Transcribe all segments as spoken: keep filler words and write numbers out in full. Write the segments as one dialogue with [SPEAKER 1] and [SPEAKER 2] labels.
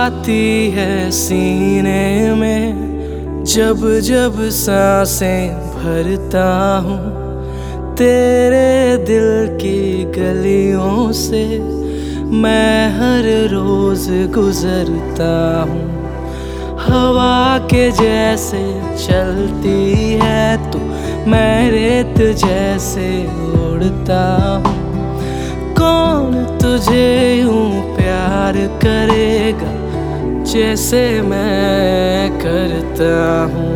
[SPEAKER 1] आती है सीने में, जब जब सांसें भरता हूँ। तेरे दिल की गलियों से मैं हर रोज गुजरता हूँ। हवा के जैसे चलती है तू, मैं रेत जैसे उड़ता हूँ। कौन तुझे यूं प्यार करेगा जैसे मैं करता हूँ।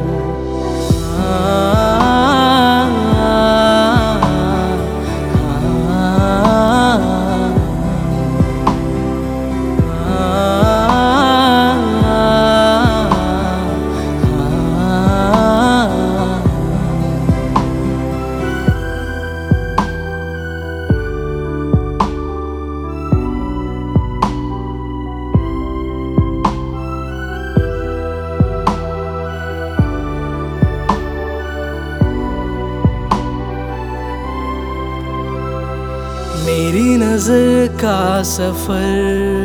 [SPEAKER 1] मेरी नजर का सफर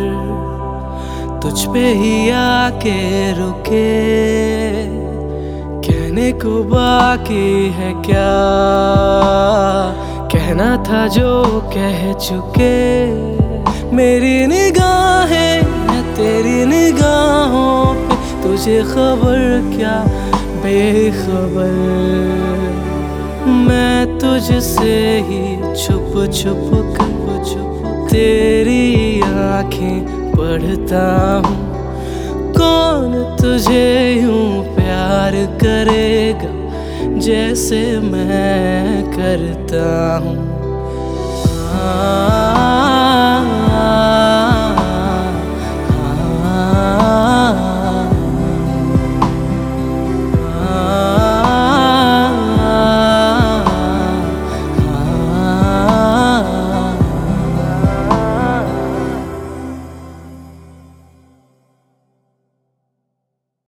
[SPEAKER 1] तुझ पे ही आके रुके, कहने को बाकी है क्या, कहना था जो कह चुके। मेरी निगाहें है तेरी निगाहों पे, तुझे खबर क्या बेखबर। मैं तुझसे ही छुप छुप कर छुप तेरी आंखें पढ़ता हूँ। कौन तुझे यूं प्यार करेगा जैसे मैं करता हूँ।